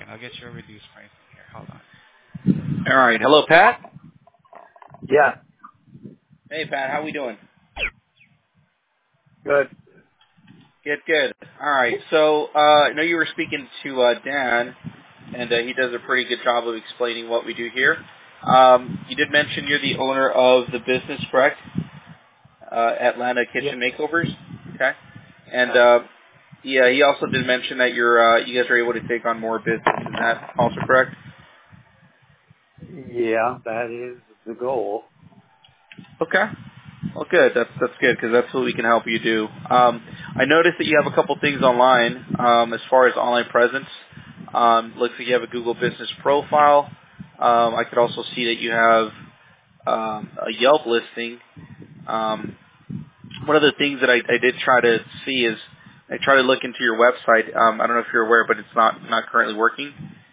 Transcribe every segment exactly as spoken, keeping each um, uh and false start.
second. I'll get you a reduced pricing here. Hold on. All right. Hello, Pat. Yeah, Hey, Pat. How we doing? good. Good, good. All right. So uh, I know you were speaking to uh, Dan, and uh, he does a pretty good job of explaining what we do here. Um, you did mention you're the owner of the business, correct? Uh, Atlanta Yeah. Kitchen Makeovers. Okay. And uh, yeah, he also did mention that you're uh, you guys are able to take on more business. Is that also correct? Yeah, that is the goal. Okay. Well, good. That's that's good because that's what we can help you do. Um, I noticed that you have a couple things online um, as far as online presence. Um, looks like you have a Google Business profile. Um, I could also see that you have um, a Yelp listing. Um, one of the things that I, I did try to see is I tried to look into your website. Um, I don't know if you're aware, but it's not not currently working.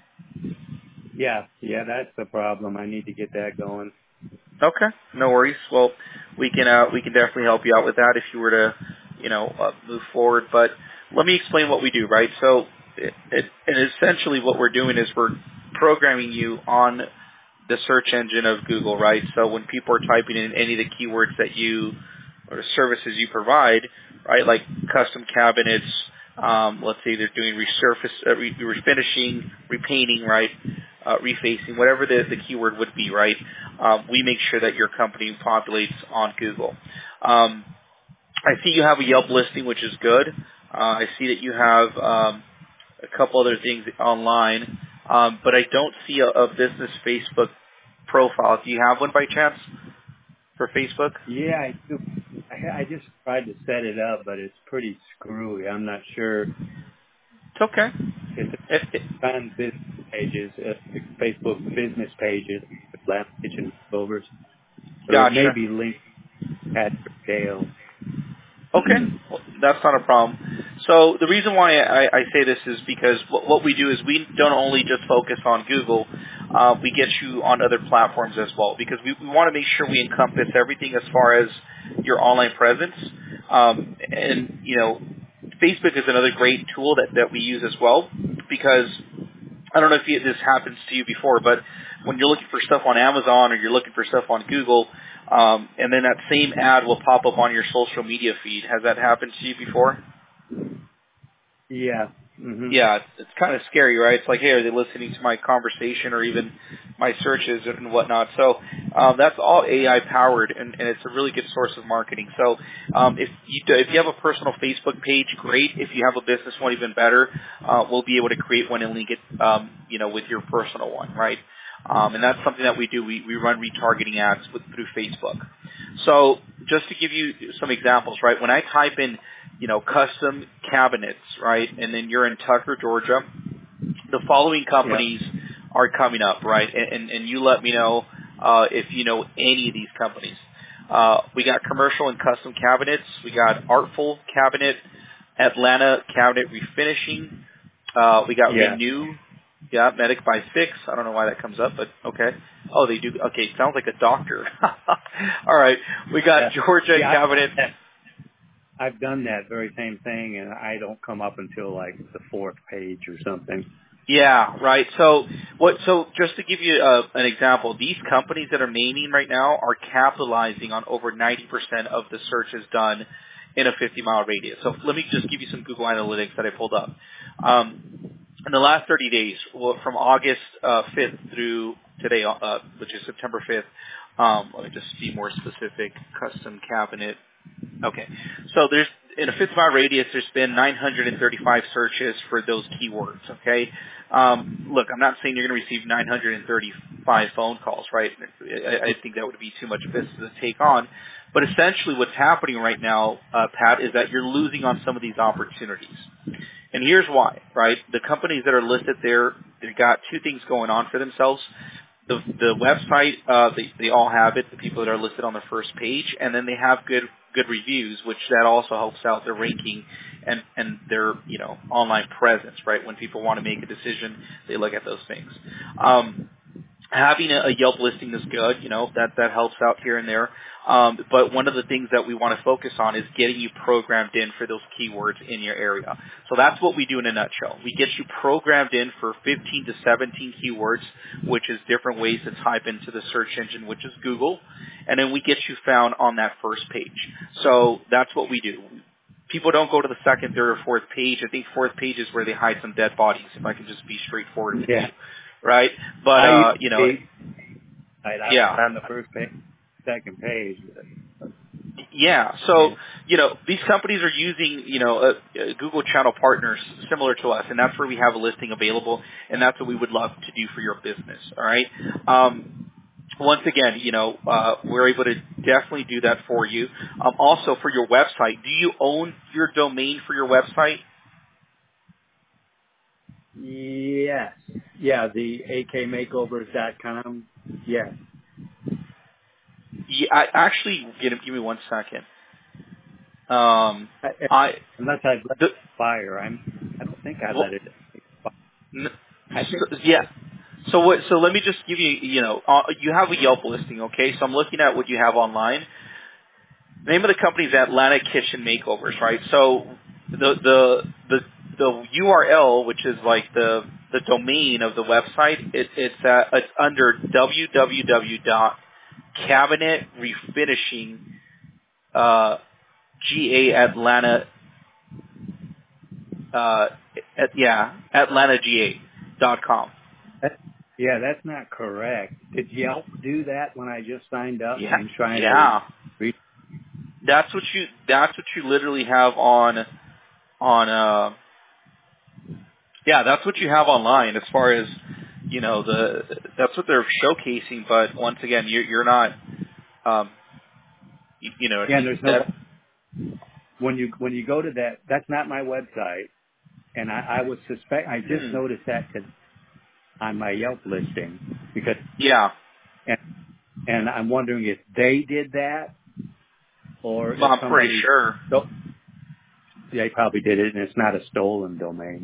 Yeah, yeah, that's the problem. I need to get that going. Okay, no worries. Well, we can uh, we can definitely help you out with that if you were to, you know, uh, move forward. But let me explain what we do, right? So, it, it, and essentially what we're doing is we're programming you on the search engine of Google, right? So when people are typing in any of the keywords that you or services you provide, right, like custom cabinets, um, let's say they're doing resurface, uh, re- refinishing, repainting, right, uh, refacing, whatever the, the keyword would be, right? Um, we make sure that your company populates on Google. Um, I see you have a Yelp listing, which is good. Uh, I see that you have um, a couple other things online, um, but I don't see a, a business Facebook profile. Do you have one by chance for Facebook? Yeah, I do. I, I just tried to set it up, but it's pretty screwy. I'm not sure. It's okay. It's If, if, on business pages, uh, Facebook business pages, Last Kitchen Makeovers. So it may gotcha. be linked at Dale. Okay, well, that's not a problem. So the reason why I, I say this is because what, what we do is we don't only just focus on Google, uh, we get you on other platforms as well because we, we want to make sure we encompass everything as far as your online presence. Um, and, you know, Facebook is another great tool that, that we use as well because I don't know if you, this happens to you before, but when you're looking for stuff on Amazon or you're looking for stuff on Google, um, and then that same ad will pop up on your social media feed. Has that happened to you before? Yeah. Mhm. Yeah, it's, it's kind of scary, right? It's like, hey, are they listening to my conversation or even my searches and whatnot? So um, that's all A I powered, and, and it's a really good source of marketing. So um, if you do, if you have a personal Facebook page, great. If you have a business one, even better. Uh, we'll be able to create one and link it, um, you know, with your personal one, right? Um, and that's something that we do. We, we run retargeting ads with, through Facebook. So just to give you some examples, right? When I type in, you know, custom cabinets, right, and then you're in Tucker, Georgia, the following Yeah. companies are coming up, right? And, and, and you let me know uh, if you know any of these companies. Uh, we got commercial and custom cabinets. We got Artful Cabinet, Atlanta Cabinet Refinishing. Uh, we got Yeah. Renew. Yeah, Medic by Fix. I don't know why that comes up, but okay. Oh, they do. Okay, sounds like a doctor. All right. We got Yeah. Georgia Yeah. Cabinet. I, I've done that very same thing, and I don't come up until like the fourth page or something. Yeah, right. So what? So just to give you uh, an example, these companies that are naming right now are capitalizing on over ninety percent of the searches done in a fifty mile radius. So let me just give you some Google Analytics that I pulled up. Um, in the last thirty days, well, from August uh, fifth through today, uh, which is September fifth, um, let me just be more specific. Custom cabinet. Okay. So there's in a fifty mile radius, there's been nine hundred thirty-five searches for those keywords. Okay. Um, look, I'm not saying you're going to receive nine hundred thirty-five phone calls, right? I, I think that would be too much business to take on. But essentially, what's happening right now, uh, Pat, is that you're losing on some of these opportunities. And here's why, right? The companies that are listed there, they've got two things going on for themselves. The the website, uh, they they all have it. The people that are listed on the first page, and then they have good good reviews, which that also helps out their ranking and and their you know online presence, right? When people want to make a decision, they look at those things. Um, having a, a Yelp listing is good. You know, that, that helps out here and there. Um, but one of the things that we want to focus on is getting you programmed in for those keywords in your area. So that's what we do in a nutshell. We get you programmed in for fifteen to seventeen keywords, which is different ways to type into the search engine, which is Google. And then we get you found on that first page. So that's what we do. People don't go to the second, third, or fourth page. I think fourth page is where they hide some dead bodies, if I can just be straightforward with Yeah. you. Right? But, I uh, used you to know, be, I, I was yeah. on the first page, second page. Yeah. So, Yeah. you know, these companies are using, you know, uh, uh, Google Channel partners similar to us, and that's where we have a listing available, and that's what we would love to do for your business. All right. Um, once again, you know, uh, we're able to definitely do that for you. Um, also, for your website, do you own your domain for your website? Yes. Yeah, the A K makeovers dot com. Yes. Yeah, I actually give, give me one second. Um, I, I unless I let it the expire, I'm. I don't think I well, let it expire. n- I think. so, yeah. So what? So let me just give you, you know, uh, you have a Yelp listing, okay? So I'm looking at what you have online. The name of the company is Atlanta Kitchen Makeovers, right? So the the the the U R L, which is like the the domain of the website, it, it's uh, it's under w w w dot cabinet refinishing uh, G A Atlanta uh, at, yeah Atlanta G A dot com. That, yeah, that's not correct. Did Yelp do that when I just signed up Yeah, and trying to yeah. read? That's what you. That's what you literally have on on. Uh, yeah, that's what you have online as far as you know. The that's what they're showcasing. But once again, you, you're not. Um, you, you know Yeah, and there's no that. when you when you go to that. That's not my website, and I, I would suspect. I just Hmm, noticed that to, on my Yelp listing because, yeah, and, and I'm wondering if they did that or if I'm pretty somebody. sure. So they probably did it, and it's not a stolen domain.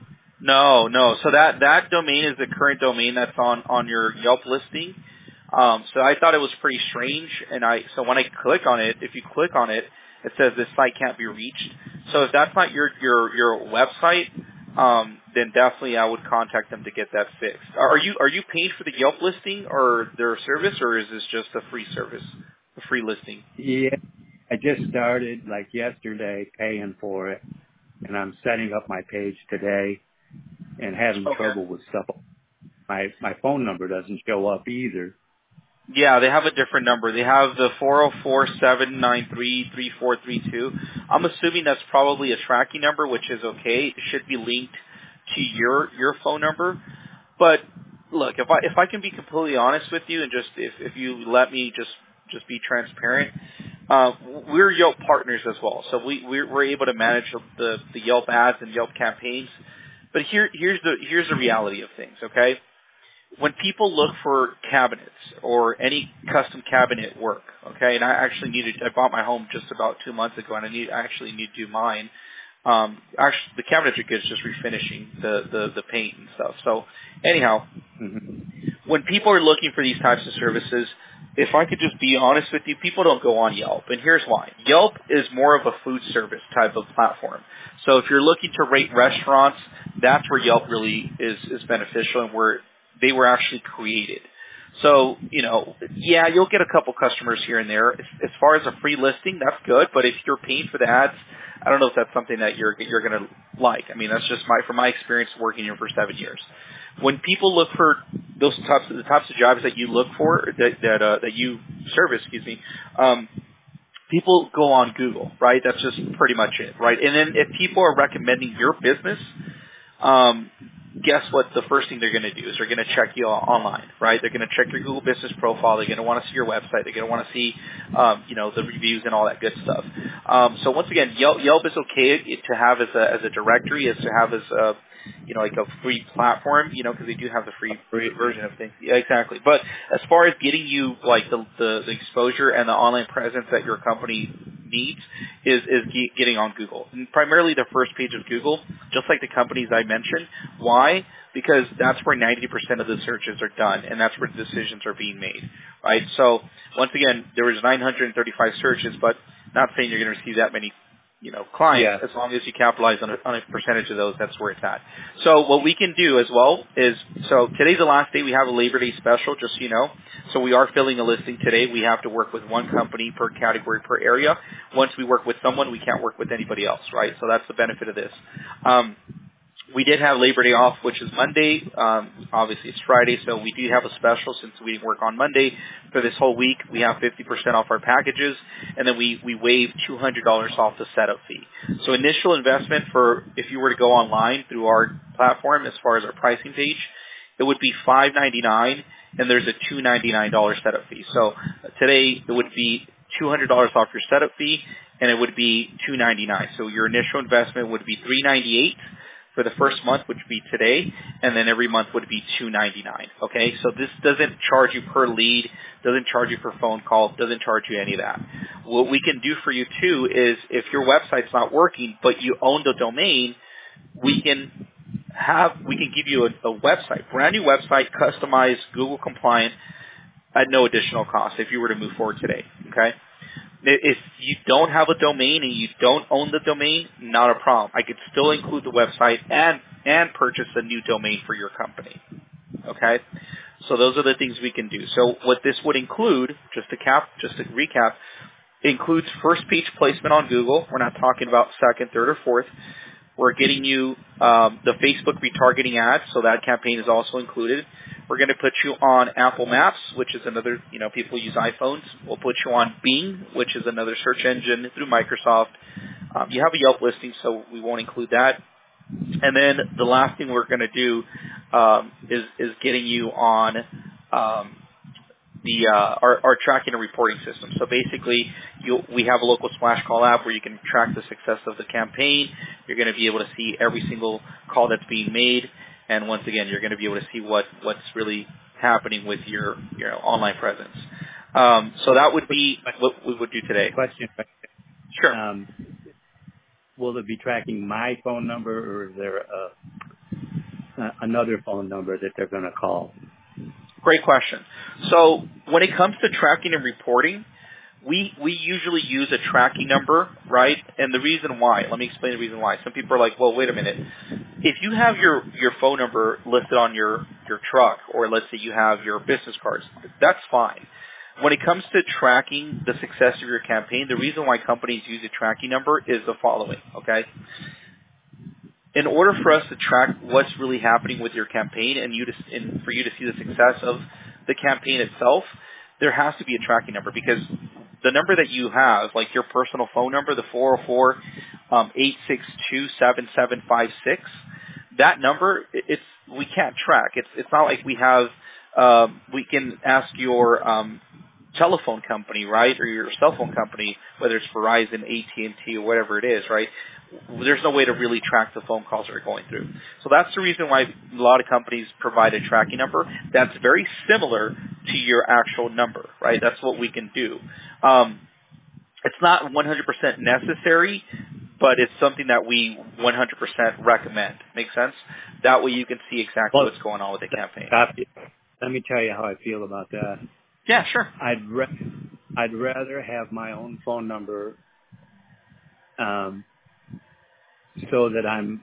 No, no. So that that domain is the current domain that's on on your Yelp listing. Um, so I thought it was pretty strange, and I so when I click on it, if you click on it, it says this site can't be reached. So if that's not your your your website, um, then definitely I would contact them to get that fixed. Are you are you paying for the Yelp listing or their service, or is this just a free service, a free listing? Yeah, I just started like yesterday paying for it, and I'm setting up my page today and having Okay. trouble with stuff. My my phone number doesn't show up either. Yeah, they have a different number. They have the four zero four seven nine three three four three two. I'm assuming that's probably a tracking number, which is okay. It should be linked to your your phone number. But look, if I if I can be completely honest with you, and just if if you let me just just be transparent, uh, we're Yelp partners as well, so we we're, we're able to manage the the Yelp ads and Yelp campaigns. But here here's the here's the reality of things, okay? When people look for cabinets or any custom cabinet work, okay, and I actually needed, I bought my home just about two months ago, and I need, I actually need to do mine. Um, actually, the cabinetry kit is just refinishing the, the the paint and stuff. So, anyhow, Hmm. when people are looking for these types of services, if I could just be honest with you, people don't go on Yelp, and here's why. Yelp is more of a food service type of platform. So if you're looking to rate restaurants, that's where Yelp really is, is beneficial and where they were actually created. So, you know, yeah, you'll get a couple customers here and there. As, as far as a free listing, that's good, but if you're paying for the ads, I don't know if that's something that you're you're going to like. I mean, that's just my from my experience working here for seven years. When people look for those types of the types of jobs that you look for that that uh, that you service, excuse me, um, people go on Google, right? That's just pretty much it, right? And then if people are recommending your business, um, guess what? The first thing they're going to do is they're going to check you online, right? They're going to check your Google Business profile. They're going to want to see your website. They're going to want to see, um, you know, the reviews and all that good stuff. Um, so once again, Yelp, Yelp is okay to have as a as a directory, as to have as a, you know, like a free platform, you know, because they do have the free Free. version of things. Yeah, exactly. But as far as getting you like the, the the exposure and the online presence that your company needs is is ge- getting on Google, and primarily the first page of Google, just like the companies I mentioned. Why? Because that's where ninety percent of the searches are done, and that's where decisions are being made, right? So once again, there was nine hundred thirty-five searches, but not saying you're going to receive that many, you know, clients. Yeah. As long as you capitalize on a, on a percentage of those, that's where it's at. So what we can do as well is, so today's the last day we have a Labor Day special, just so you know. So we are filling a listing today. We have to work with one company per category per area. Once we work with someone, we can't work with anybody else, right? So that's the benefit of this. Um, We did have Labor Day off, which is Monday. Um, obviously, it's Friday, so we do have a special since we didn't work on Monday. For this whole week, we have fifty percent off our packages, and then we, we waive two hundred dollars off the setup fee. So initial investment for if you were to go online through our platform as far as our pricing page, it would be five ninety-nine, and there's a two ninety-nine dollars setup fee. So today, it would be two hundred dollars off your setup fee, and it would be two ninety-nine. So your initial investment would be three ninety-eight for the first month, which would be today, and then every month would be two ninety-nine. Okay, so this doesn't charge you per lead, doesn't charge you per phone call, doesn't charge you any of that. What we can do for you too is if your website's not working but you own the domain, we can have we can give you a, a website, brand new website, customized, Google compliant, at no additional cost if you were to move forward today. Okay. If you don't have a domain and you don't own the domain, not a problem. I could still include the website and and purchase a new domain for your company. Okay? So those are the things we can do. So what this would include, just to cap, just to recap, includes first page placement on Google. We're not talking about second, third, or fourth. We're getting you um, the Facebook retargeting ads, so that campaign is also included. We're going to put you on Apple Maps, which is another, you know, people use iPhones. We'll put you on Bing, which is another search engine through Microsoft. Um, you have a Yelp listing, so we won't include that. And then the last thing we're going to do um, is, is getting you on um, the uh, our, our tracking and reporting system. So basically, you, we have a local splash call app where you can track the success of the campaign. You're going to be able to see every single call that's being made. And once again, you're going to be able to see what, what's really happening with your, your online presence. Um, so that would be what we would do today. Question. Sure. Um, will it be tracking my phone number, or is there a, a, another phone number that they're going to call? Great question. So when it comes to tracking and reporting, we we usually use a tracking number, right? And the reason why, let me explain the reason why. Some people are like, well, wait a minute. If you have your, your phone number listed on your, your truck, or let's say you have your business cards, that's fine. When it comes to tracking the success of your campaign, the reason why companies use a tracking number is the following, okay? In order for us to track what's really happening with your campaign and you to, and for you to see the success of the campaign itself, there has to be a tracking number, because the number that you have, like your personal phone number, the four oh four, eight six two, seven seven five six, that number, it's we can't track. It's it's not like we have um, we can ask your um, telephone company, right, or your cell phone company, whether it's Verizon, A T and T, or whatever it is, right? There's no way to really track the phone calls that are going through. So that's the reason why a lot of companies provide a tracking number that's very similar to your actual number, right? That's what we can do. Um, it's not one hundred percent necessary, but it's something that we one hundred percent recommend. Make sense? That way you can see exactly Well, what's going on with the campaign. Copy. Let me tell you how I feel about that. Yeah, sure. I'd re- I'd rather have my own phone number, um, so that I'm.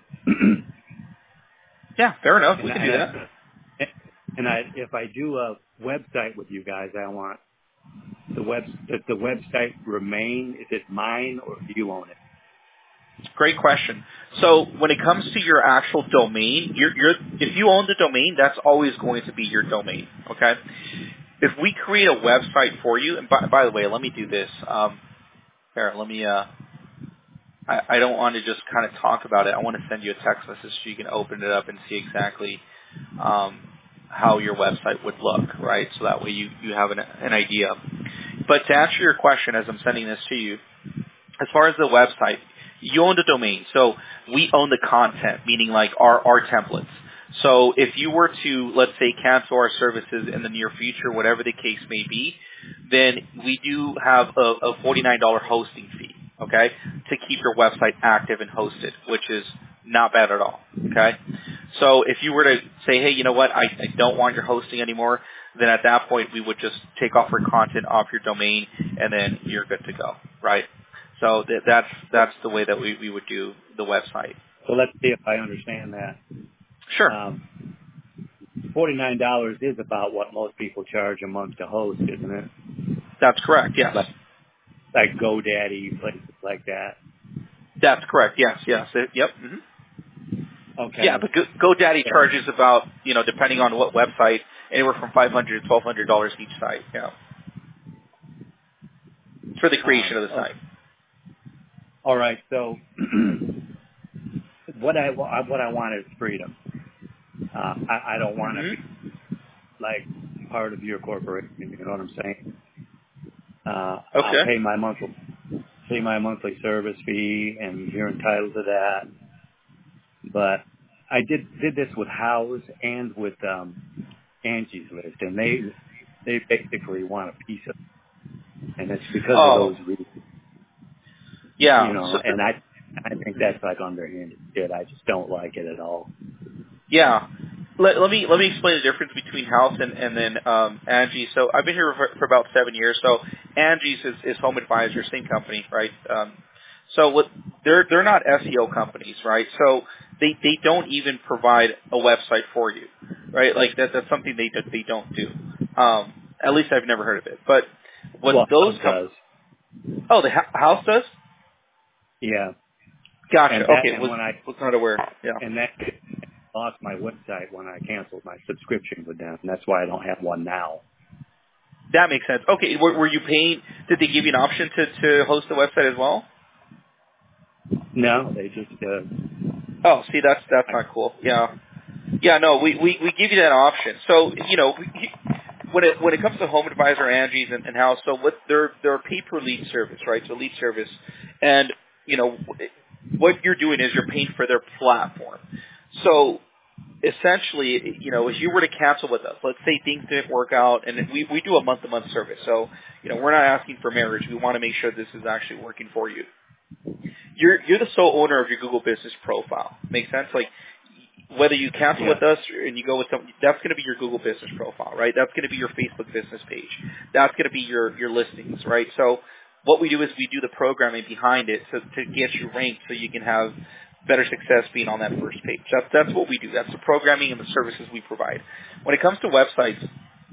Yeah, fair enough. We and can I, do that. And I, if I do a website with you guys, I want the web does the website remain? Is it mine, or do you own it? Great question. So when it comes to your actual domain, you're, you're, if you own the domain, that's always going to be your domain. Okay. If we create a website for you, and by, by the way, let me do this. Um, here, let me. Uh, I, I don't want to just kind of talk about it. I want to send you a text message so you can open it up and see exactly um, how your website would look, right? So that way you, you have an, an idea. But to answer your question, as I'm sending this to you, as far as the website, you own the domain. So we own the content, meaning like our, our templates. So if you were to, let's say, cancel our services in the near future, whatever the case may be, then we do have a, a forty-nine dollars hosting fee. okay, to keep your website active and hosted, which is not bad at all, okay? So if you were to say, hey, you know what, I, I don't want your hosting anymore, then at that point we would just take off your content off your domain, and then you're good to go, right? So th- that's that's the way that we, we would do the website. So let's see if I understand that. Sure. Um, forty-nine dollars is about what most people charge a month to host, isn't it? That's correct, yes. Like, like GoDaddy, places like that. That's correct, yes, yes. It, yep. hmm Yeah, Okay. but Go- GoDaddy So, charges about, you know, depending on what website, anywhere from five hundred dollars to twelve hundred dollars each site, yeah, for the creation um, of the okay. site. All right. So what I wa- what I want is freedom. Uh, I, I don't want to hmm be like part of your corporation. You know what I'm saying? Uh, I'll Okay. pay my monthly pay my monthly service fee, and you're entitled to that. But I did did this with House and with um, Angie's List, and they they basically want a piece of it, and it's because of Oh, those reasons. You yeah. So, know, and I I think that's like underhanded shit. I just don't like it at all. yeah. Let, let me let me explain the difference between House and and then um, Angie. So I've been here for, for about seven years. So Angie's is, is Home Advisor, same company, right? Um, so what they're they're not S E O companies, right? So they they don't even provide a website for you, right? Like that that's something they they don't do. Um, at least I've never heard of it. But what Well, those House com- does, oh the Ho- House does. yeah. Gotcha. And that Okay, and was when I was not aware. Yeah. and that lost my website when I canceled my subscription with them, and that's why I don't have one now. That makes sense. Okay, were, were you paying? Did they give you an option to to host the website as well? No, they just uh, Oh, see, that's that's I, not cool. Yeah, yeah. No, we we, we give you that option. So you know, we, when it when it comes to Home Advisor, Angie's, and, and House, so what they're they're a pay per lead service, right? So lead service, and you know what you're doing is you're paying for their platform. So essentially, you know, if you were to cancel with us, let's say things didn't work out, and we we do a month to month service, so you know we're not asking for marriage. We want to make sure this is actually working for you. You're you're the sole owner of your Google Business profile. Make sense? Like whether you cancel yeah. with us and you go with some, that's going to be your Google Business profile, right? That's going to be your Facebook business page. That's going to be your your listings, right? So what we do is we do the programming behind it to to get you ranked so you can have better success being on that first page. That's that's what we do. That's the programming and the services we provide. When it comes to websites,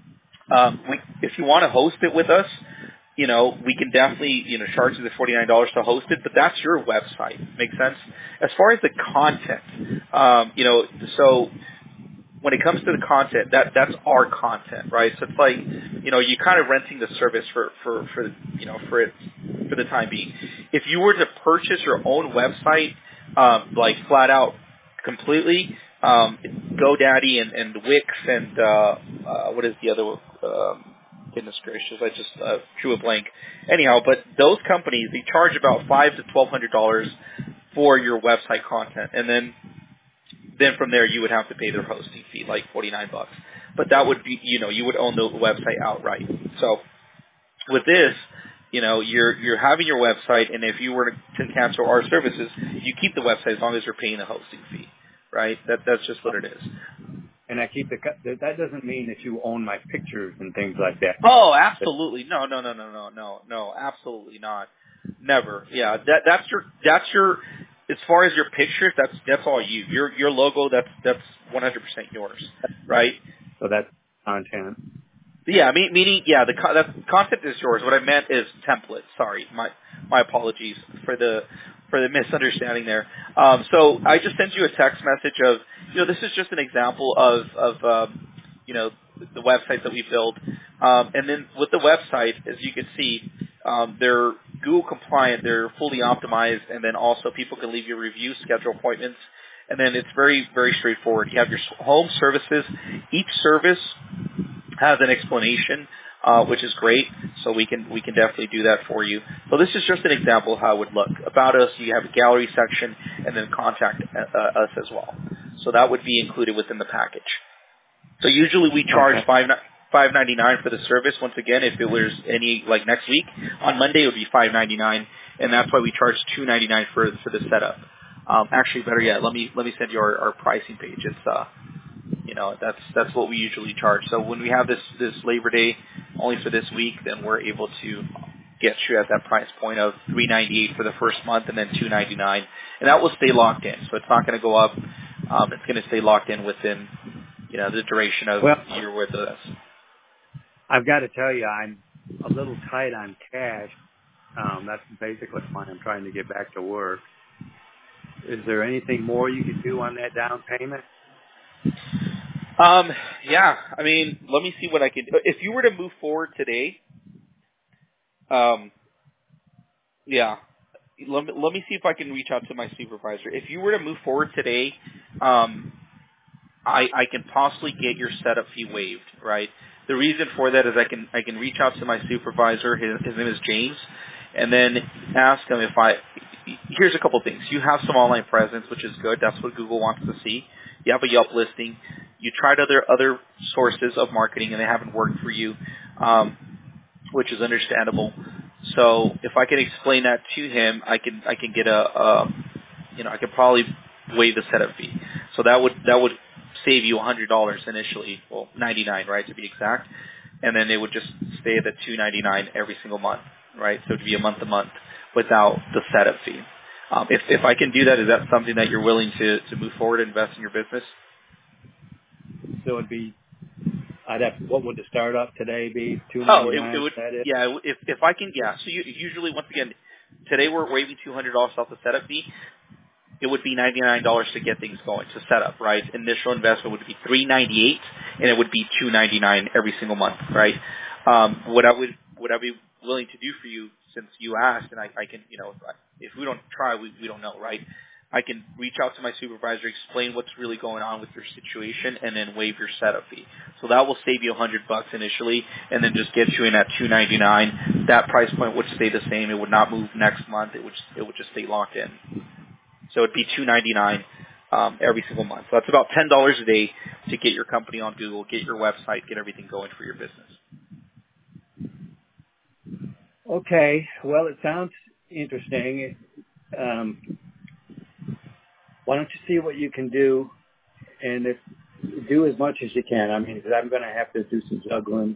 um, we, if you want to host it with us, you know, we can definitely, you know, charge you the forty-nine dollars to host it, but that's your website. Make sense? As far as the content, um, you know, so when it comes to the content, that that's our content, right? So it's like, you know, you're kind of renting the service for for for you know for it for the time being. If you were to purchase your own website, um, like flat out, completely, um, GoDaddy and, and Wix and uh, uh, what is the other? Um, goodness gracious, I just uh, drew a blank. Anyhow, but those companies they charge about five to twelve hundred dollars for your website content, and then then from there you would have to pay their hosting fee, like forty-nine bucks. But that would be, you know, you would own the website outright. So with this, you know, you're you're having your website, and if you were to, to cancel our services, you keep the website as long as you're paying the hosting fee, right? That that's just what it is. And I keep the co- that that doesn't mean that you own my pictures and things like that. Oh, But absolutely. No, no, no, no, no, no, no, absolutely not. Never. Yeah, that that's your that's your as far as your pictures, that's that's all you. Your your logo, that's that's one hundred percent yours, right? so that's content. Yeah, me, meaning yeah, the con- that content is yours. What I meant is template. Sorry, my my apologies for the for the misunderstanding there. Um, so I just sent you a text message of you know this is just an example of of um, you know the websites that we build, um, and then with the website, as you can see, um, they're Google compliant, they're fully optimized, and then also people can leave you reviews, schedule appointments. And then it's very, very straightforward. You have your home services. Each service has an explanation, uh, which is great. So we can we can definitely do that for you. So this is just an example of how it would look. About us, you have a gallery section, and then contact uh, us as well. So that would be included within the package. So usually we charge Okay. five five ninety nine for the service. Once again, if it was any like next week on Monday, it would be five ninety nine, and that's why we charge two ninety-nine for for the setup. Um, actually, better yet, let me let me send you our, our pricing page. It's uh, you know, that's that's what we usually charge. So when we have this this Labor Day only for this week, then we're able to get you at that price point of three ninety-eight for the first month, and then two ninety-nine, and that will stay locked in. So it's not going to go up. Um, it's going to stay locked in within, you know, the duration of Well, you're with us. I've got to tell you, I'm a little tight on cash. Um, that's basically why I'm trying to get back to work. Is there anything more you could do on that down payment? Um, yeah, I mean, let me see what I can do. If you were to move forward today, um, yeah, let me, let me see if I can reach out to my supervisor. If you were to move forward today, um, I, I can possibly get your setup fee waived, right? The reason for that is I can I can reach out to my supervisor. His, his name is James, and then ask him if I. Here's a couple things. You have some online presence, which is good. That's what Google wants to see. You have a Yelp listing. You tried other other sources of marketing, and they haven't worked for you, um, which is understandable. So if I can explain that to him, I can I can get a, a you know I could probably waive the setup fee. So that would that would save you one hundred dollars initially, well ninety-nine, right, to be exact, and then it would just stay at the two ninety-nine every single month, right? So it would be a month to month without the setup fee. Um, if if I can do that, is that something that you're willing to to move forward and invest in your business? So it'd be, I'd have, what would the startup today be? two Oh, it, it ninety-nine, is would, that it? yeah. If if I can, yeah. So you, usually, once again, today we're waiving two hundred dollars off the setup fee. It would be ninety-nine dollars to get things going, to set up, right? Initial investment would be three ninety-eight, and it would be two ninety-nine every single month, right? Um, what I would, what I'd be willing to do for you, since you asked, and I, I can, you know, if we don't try, we, we don't know, right? I can reach out to my supervisor, explain what's really going on with your situation, and then waive your setup fee. So that will save you a hundred bucks initially, and then just get you in at two ninety-nine. That price point would stay the same. It would not move next month. It would, it would just stay locked in. So it'd be two ninety-nine um, every single month. So that's about ten dollars a day to get your company on Google, get your website, get everything going for your business. Okay. Well, it sounds interesting. Um, why don't you see what you can do, and if do as much as you can. I mean, 'cause I'm going to have to do some juggling.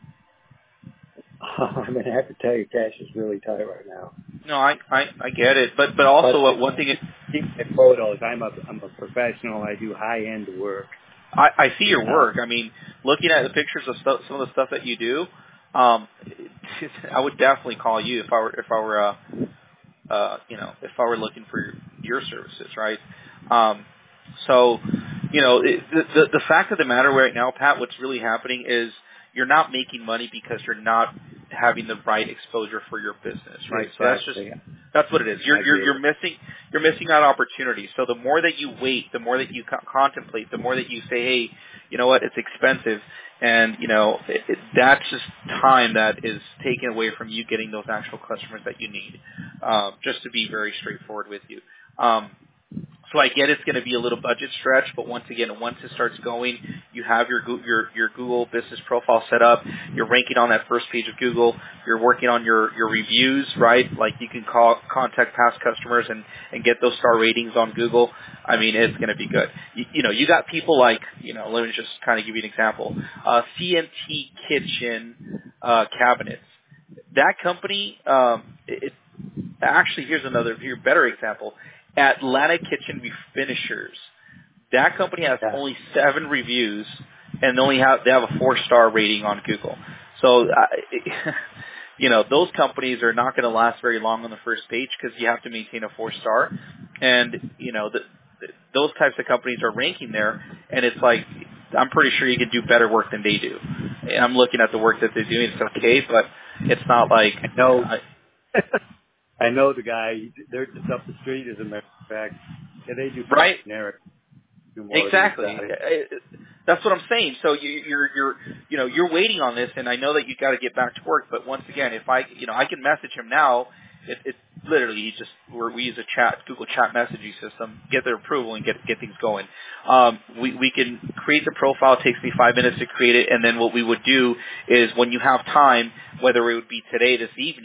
I'm going to have to tell you, cash is really tight right now. No, I, I, I get it, but but also But uh, one thing is, keep my photos. I'm a I'm a professional. I do high end work. I, I see your Uh, work. I mean, looking at the pictures of stuff, some of the stuff that you do, um, I would definitely call you if I were if I were uh, uh, you know if I were looking for your, your services, right? Um, so, you know, it, the, the the fact of the matter right now, Pat, what's really happening is you're not making money because you're not having the right exposure for your business, right? So that's just exactly. that's what it is. I You're you're get you're it. missing you're missing out opportunities. So the more that you wait, the more that you co- contemplate, the more that you say, hey, you know what, it's expensive, and you know it, it, that's just time that is taken away from you getting those actual customers that you need. Um, just to be very straightforward with you. Um, So I get it's going to be a little budget stretch, but once again, once it starts going, you have your Goo- your your Google business profile set up. You're ranking on that first page of Google. You're working on your your reviews, right? Like you can call contact past customers and and get those star ratings on Google. I mean, it's going to be good. You, you know, you got people like, you know, let me just kind of give you an example. Uh, C N T Kitchen uh, cabinets. That company, um, it, it actually here's another here's a better example. Atlanta Kitchen Refinishers. That company has Yeah. only seven reviews, and they only have they have a four star rating on Google. So, uh, you know, those companies are not going to last very long on the first page because you have to maintain a four star, and you know, the, the, those types of companies are ranking there, and it's like I'm pretty sure you could do better work than they do. And I'm looking at the work that they're doing; it's okay, but it's not like I know. I, I know the guy. They're just up the street, as a matter of fact. Yeah, they do pretty right. generic. Do more of the Exactly. exotic. That's what I'm saying. So you, you're, you're, you know, you're waiting on this, and I know that you got to get back to work. But once again, if I, you know, I can message him now. It, it literally, he just we're, we use a chat, Google Chat messaging system, get their approval, and get get things going. Um, we we can create the profile. It takes me five minutes to create it, and then what we would do is when you have time, whether it would be today, this evening,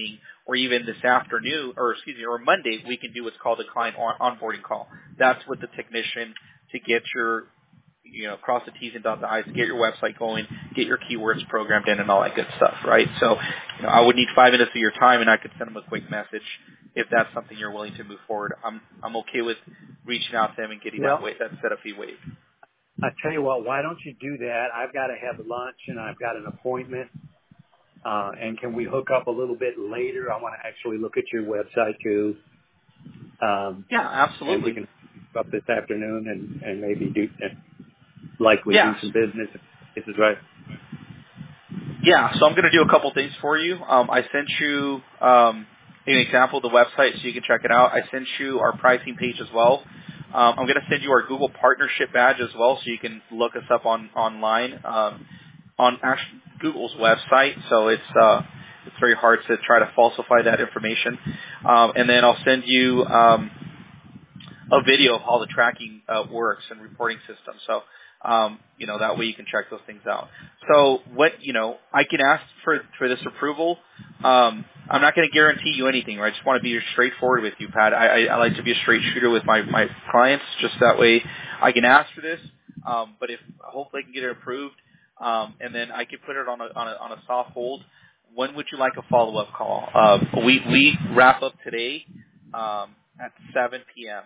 or even this afternoon, or excuse me, or Monday, we can do what's called a client on- onboarding call. That's with the technician to get your, you know, cross the T's and dot the I's, get your website going, get your keywords programmed in and all that good stuff, right? So, you know, I would need five minutes of your time and I could send them a quick message if that's something you're willing to move forward. I'm, I'm okay with reaching out to them and getting that Well, way, that setup fee waived. I tell you what, why don't you do that? I've got to have lunch and I've got an appointment. Uh, and can we hook up a little bit later? I want to actually look at your website too. Um, Yeah, and we absolutely. can hook up this afternoon and, and maybe do, and likely do Yeah. some business. This is right. Yeah, so I'm going to do a couple things for you. Um, I sent you um, an example of the website so you can check it out. I sent you our pricing page as well. Um, I'm going to send you our Google partnership badge as well so you can look us up on online um, on actually Google's website. So it's uh, it's very hard to try to falsify that information. Um, and then I'll send you um, a video of how the tracking uh, works and reporting system. So, um, you know, that way you can check those things out. So what, you know, I can ask for, for this approval. Um, I'm not going to guarantee you anything, right? I just want to be straightforward with you, Pat. I, I, I like to be a straight shooter with my, my clients, just that way I can ask for this. Um, but if, hopefully I can get it approved, um, and then I can put it on a, on a, on a soft hold. When would you like a follow-up call? Uh, we, we wrap up today, um, at seven p.m.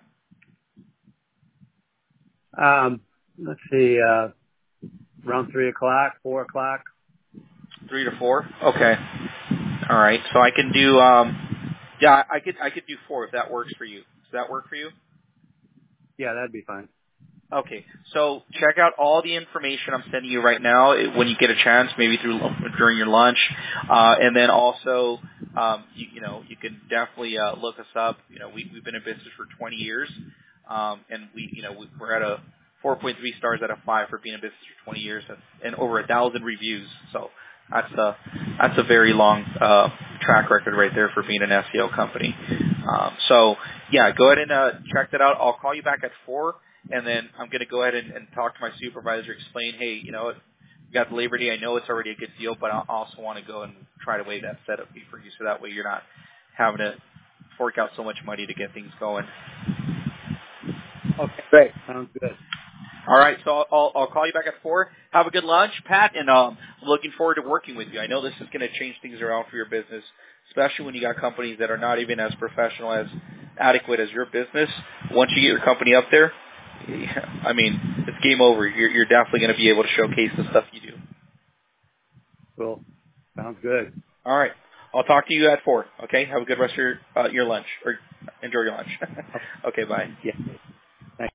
Um, let's see, uh, around three o'clock, four o'clock. Three to four? Okay. All right. So I can do um yeah, I could I could do four if that works for you. Does that work for you? Yeah, that'd be fine. Okay. So check out all the information I'm sending you right now eh, when you get a chance, maybe through during your lunch. Uh and then also um you, you know, you can definitely uh look us up. You know, we we've been in business for twenty years. Um and we you know, we, we're at a four point three stars out of five for being in business for twenty years and, and over a thousand reviews. So that's a that's a very long uh, track record right there for being an S E O company. Um, so yeah, go ahead and uh, check that out. I'll call you back at four, and then I'm going to go ahead and, and talk to my supervisor, explain, hey, you know, we got the Labor Day. I know it's already a good deal, but I also want to go and try to waive that setup fee for you, so that way you're not having to fork out so much money to get things going. Okay, great. Sounds good. All right, so I'll, I'll I'll call you back at four. Have a good lunch, Pat, and um, I'm looking forward to working with you. I know this is going to change things around for your business, especially when you got companies that are not even as professional, as adequate as your business. Once you get your company up there, I mean, it's game over. You're, you're definitely going to be able to showcase the stuff you do. Cool. Sounds good. All right, I'll talk to you at four. Okay, have a good rest of your uh, your lunch, or enjoy your lunch. Okay, bye. Yeah.